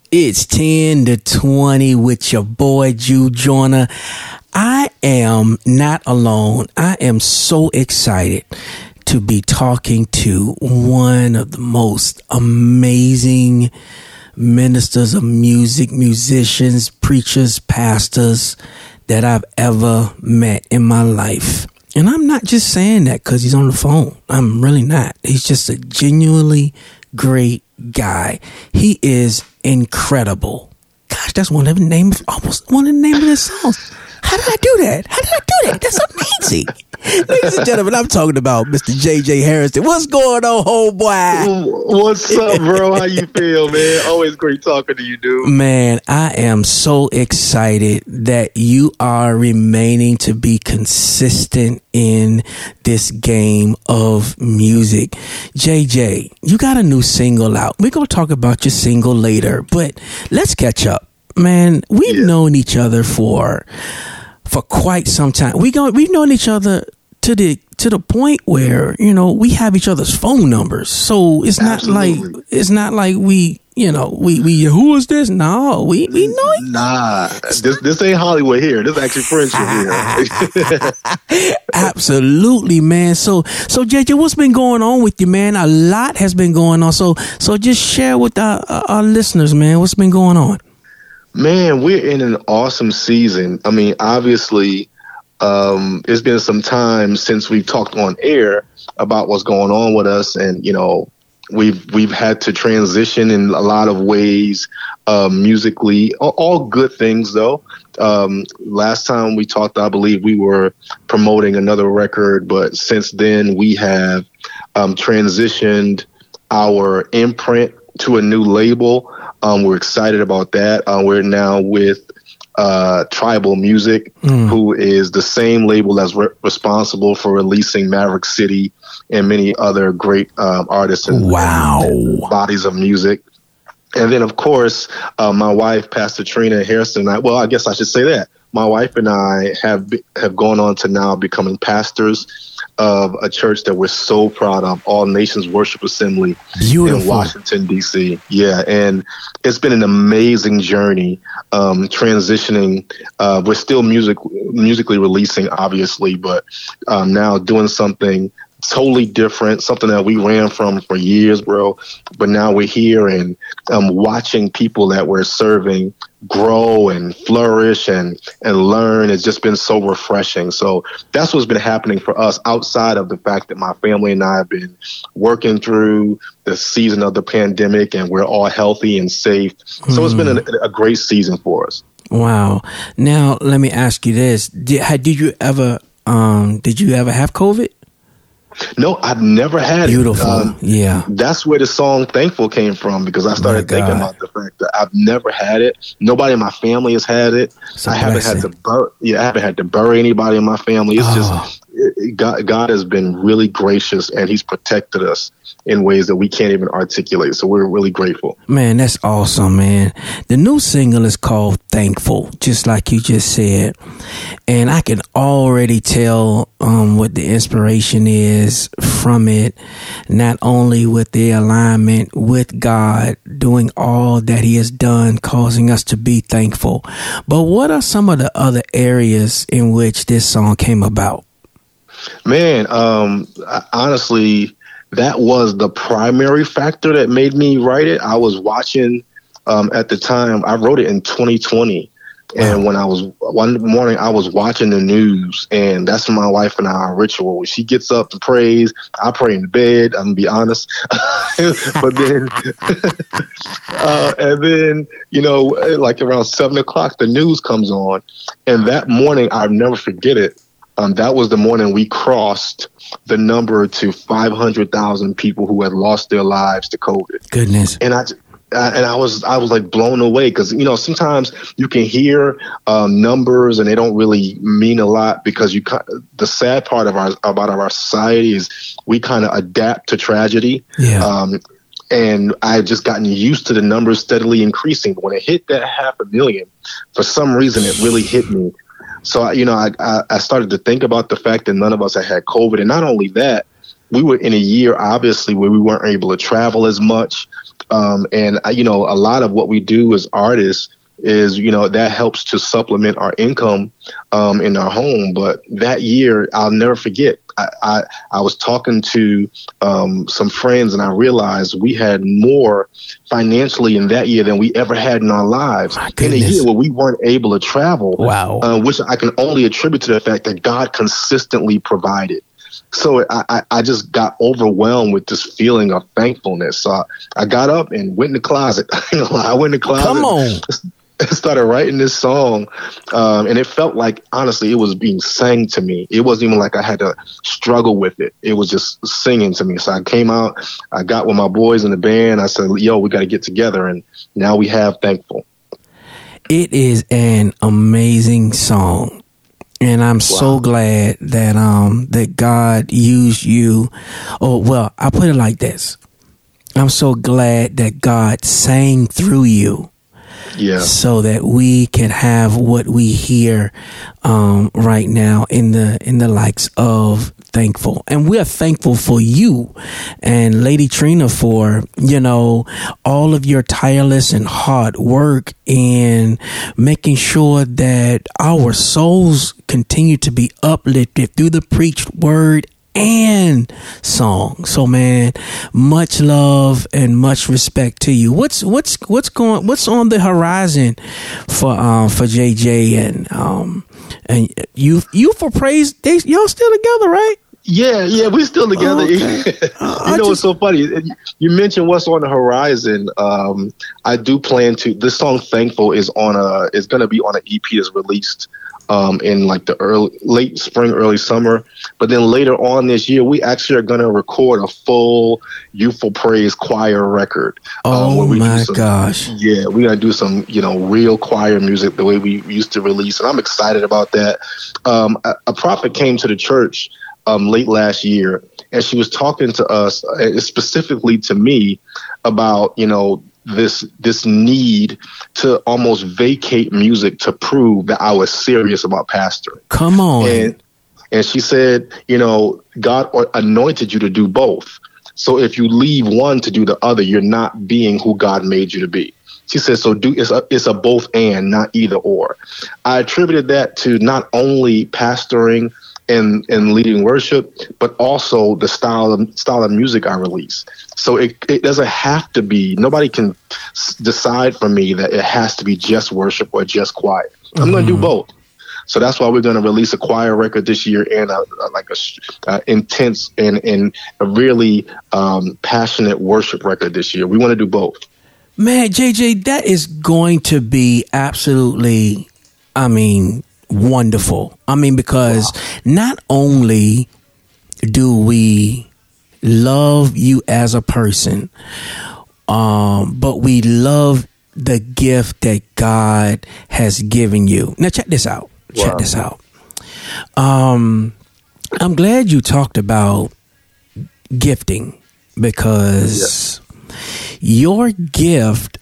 It's 10 to 20 with your boy Jude Joyner. I am not alone. I am so excited to be talking to one of the most amazing ministers of music, musicians, preachers, pastors that I've ever met in my life. And I'm not just saying that because he's on the phone. I'm really not. He's just a genuinely great guy. He is incredible. Gosh, that's almost one of the names of his songs. How did I do that? That's amazing. Ladies and gentlemen, I'm talking about Mr. J.J. Harrison. What's going on, homeboy? What's up, bro? How you feel, man? Always great talking to you, dude. Man, I am so excited that you are remaining to be consistent in this game of music. JJ, you got a new single out. We're going to talk about your single later, but let's catch up. Man, we've known each other for quite some time. We've known each other to the point where, we have each other's phone numbers. So it's not like we who is this? No, we know it. Nah, this ain't Hollywood here. This is actually friendship here. Absolutely, man. So JJ, what's been going on with you, man? A lot has been going on. So just share with our listeners, man, what's been going on. Man, we're in an awesome season. I mean, obviously, it's been some time since we've talked on air about what's going on with us, and we've had to transition in a lot of ways, musically. All good things, though. Last time we talked, I believe we were promoting another record, but since then we have transitioned our imprint to a new label. We're excited about that. We're now with Tribal Music, who is the same label that's responsible for releasing Maverick City and many other great artists and bodies of music. And then, of course, my wife, Pastor Trina Harrison, I guess I should say that. My wife and I have gone on to now becoming pastors of a church that we're so proud of, All Nations Worship Assembly in Washington, D.C. Yeah, and it's been an amazing journey transitioning. We're still musically releasing, obviously, but now doing something totally different, something that we ran from for years, bro. But now we're here and watching people that we're serving grow and flourish and learn. It's just been so refreshing. So that's what's been happening for us outside of the fact that my family and I have been working through the season of the pandemic and we're all healthy and safe. So it's been a great season for us. Wow. Now, let me ask you this. Did you ever have COVID? No, I've never had it. Beautiful. Yeah. That's where the song Thankful came from, because I started thinking about the fact that I've never had it. Nobody in my family has had it. I haven't had to bury anybody in my family. It's just God has been really gracious, and he's protected us in ways that we can't even articulate. So we're really grateful. Man, that's awesome, man. The new single is called Thankful, just like you just said. And I can already tell what the inspiration is from it, not only with the alignment with God, doing all that he has done, causing us to be thankful. But what are some of the other areas in which this song came about? Man, honestly, that was the primary factor that made me write it. I was watching at the time. I wrote it in 2020. And when one morning, I was watching the news, and that's my wife and our ritual. When she gets up and prays, I pray in bed. I'm gonna be honest. But then, and then, like around 7:00, the news comes on. And that morning, I'll never forget it. That was the morning we crossed the number to 500,000 people who had lost their lives to COVID. Goodness. And I was like blown away, because sometimes you can hear numbers and they don't really mean a lot, because the sad part about our society is we kind of adapt to tragedy. Yeah. And I've just gotten used to the numbers steadily increasing. But when it hit that 500,000, for some reason it really hit me. So I started to think about the fact that none of us had COVID, and not only that, we were in a year, obviously, where we weren't able to travel as much. And, you know, a lot of what we do as artists is, you know, that helps to supplement our income in our home. But that year, I'll never forget. I was talking to some friends, and I realized we had more financially in that year than we ever had in our lives. In a year where we weren't able to travel, wow. Which I can only attribute to the fact that God consistently provided. So I just got overwhelmed with this feeling of thankfulness. So I got up and went in the closet. I went in the closet. Come on. And started writing this song, and it felt like, honestly, it was being sang to me. It wasn't even like I had to struggle with it. It was just singing to me. So I came out, I got with my boys in the band. I said, yo, we got to get together. And now we have Thankful. It is an amazing song. And I'm so glad that that God used you. Oh, well, I'll put it like this. I'm so glad that God sang through you. Yeah. So that we can have what we hear right now in the likes of Thankful. And we're thankful for you and Lady Trina for, you know, all of your tireless and hard work in making sure that our souls continue to be uplifted through the preached word and song. So, man, much love and much respect to you. What's on the horizon for JJ and you for praise? Y'all still together, right? Yeah, we're still together. Okay. You know, it's so funny. You mentioned what's on the horizon. I do plan to. This song "Thankful" is going to be on an EP that's released in like the late spring, early summer. But then later on this year, we actually are going to record a full Youthful Praise choir record. Oh my gosh! Yeah, we're going to do some, you know, real choir music the way we used to release, and I'm excited about that. A prophet came to the church late last year, and she was talking to us, specifically to me, about, you know, this need to almost vacate music to prove that I was serious about pastoring. Come on. And she said, you know, God anointed you to do both. So if you leave one to do the other, you're not being who God made you to be. She said, so it's a both and, not either or. I attributed that to not only pastoring and leading worship, but also the style of music I release. So it doesn't have to be, nobody can decide for me that it has to be just worship or just choir. I'm going to do both. So that's why we're going to release a choir record this year and a intense and a really passionate worship record this year. We want to do both. Man, JJ, that is going to be absolutely, wonderful. Because not only do we love you as a person, but we love the gift that God has given you. Now, check this out. Wow. Check this out. I'm glad you talked about gifting, because your gift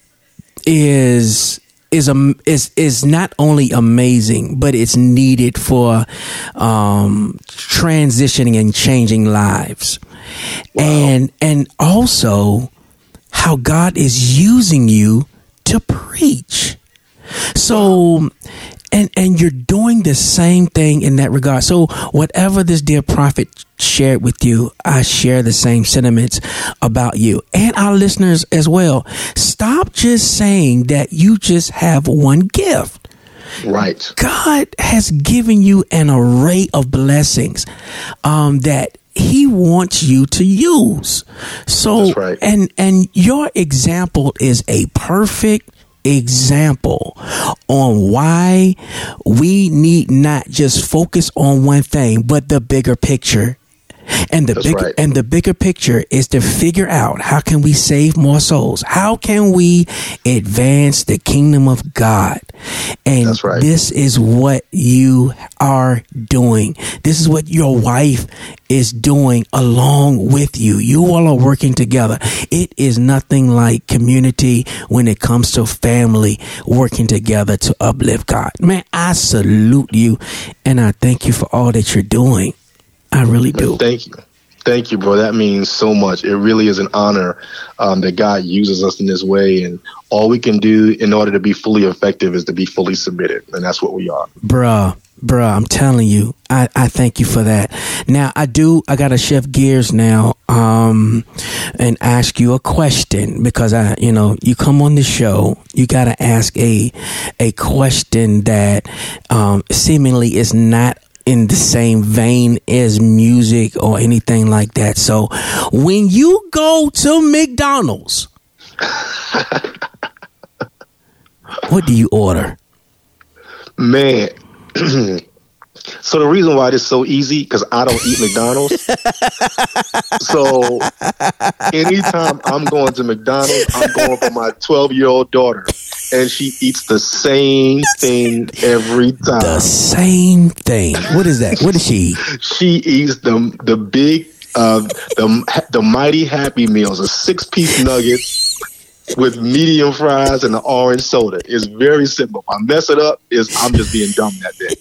is not only amazing, but it's needed for transitioning and changing lives. Wow. And also how God is using you to preach. So, and you're doing the same thing in that regard. So whatever this dear prophet shared with you, I share the same sentiments about you and our listeners as well. Stop just saying that you just have one gift. Right. God has given you an array of blessings that He wants you to use. So, that's right. And your example is a perfect example on why we need not just focus on one thing, but the bigger picture. And the bigger picture is to figure out, how can we save more souls? How can we advance the kingdom of God? And that's right. This is what you are doing. This is what your wife is doing along with you. You all are working together. It is nothing like community when it comes to family working together to uplift God. Man, I salute you and I thank you for all that you're doing. I really do. Thank you. Thank you, bro. That means so much. It really is an honor that God uses us in this way. And all we can do in order to be fully effective is to be fully submitted. And that's what we are. Bruh, I'm telling you, I thank you for that. Now, I got to shift gears now and ask you a question, because you come on the show, you got to ask a question that seemingly is not in the same vein as music or anything like that. So when you go to McDonald's, what do you order? Man. So the reason why this is so easy, because I don't eat McDonald's. So anytime I'm going to McDonald's, I'm going for my 12-year-old daughter, and she eats the same thing every time. The same thing. What is that? What does she eat? She eats the big, the mighty Happy Meals, a 6-piece nuggets with medium fries and an orange soda. It's very simple. If I mess it up, I'm just being dumb that day.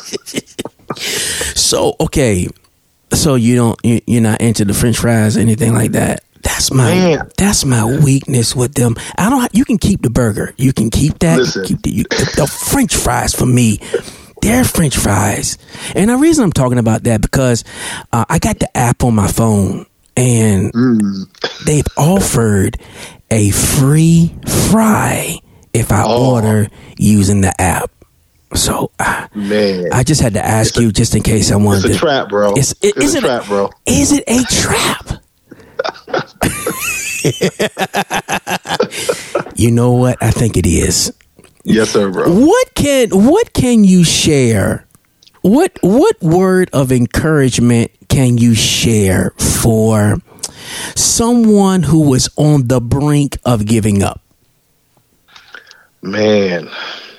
So, okay. So you're not into the French fries or anything like that? That's my weakness with them. You can keep the burger. You can keep that. Listen. The French fries for me, they're French fries. And the reason I'm talking about that, because I got the app on my phone, and they've offered a free fry if I order using the app. So, man, I just had to ask you just in case I wanted. It's a trap, bro. It's a trap, bro. Is it a trap? You know what? I think it is. Yes, sir, bro. What can you share? What word of encouragement can you share for someone who was on the brink of giving up? Man,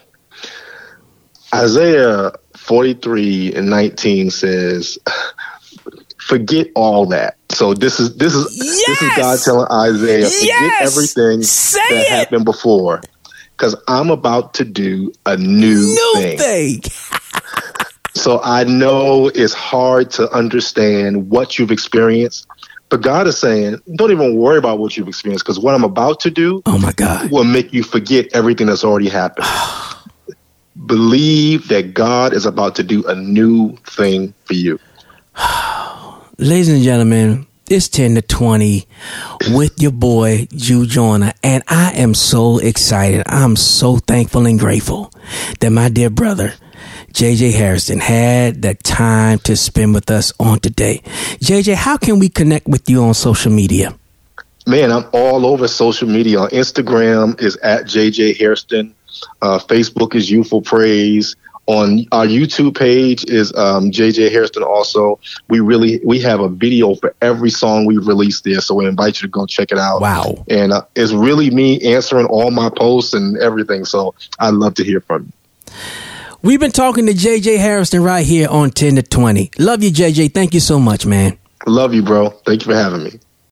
Isaiah 43:19 says, "Forget all that." So this is God telling Isaiah, forget everything that happened before, because I'm about to do a new thing. So I know it's hard to understand what you've experienced, but God is saying, don't even worry about what you've experienced, because what I'm about to do, oh my God, will make you forget everything that's already happened. Believe that God is about to do a new thing for you. Ladies and gentlemen, it's 10 to 20 with your boy, Jew Joyner, and I am so excited. I'm so thankful and grateful that my dear brother, JJ Hairston, had the time to spend with us on today. JJ, how can we connect with you on social media? Man, I'm all over social media. On Instagram is at JJ Hairston. Facebook is Youthful Praise. On our YouTube page is JJ Hairston also. We have a video for every song we released there, so we invite you to go check it out. Wow. And it's really me answering all my posts and everything, so I'd love to hear from you. We've been talking to JJ Hairston right here on 10 to 20. Love you, JJ. Thank you so much, man. Love you, bro. Thank you for having me.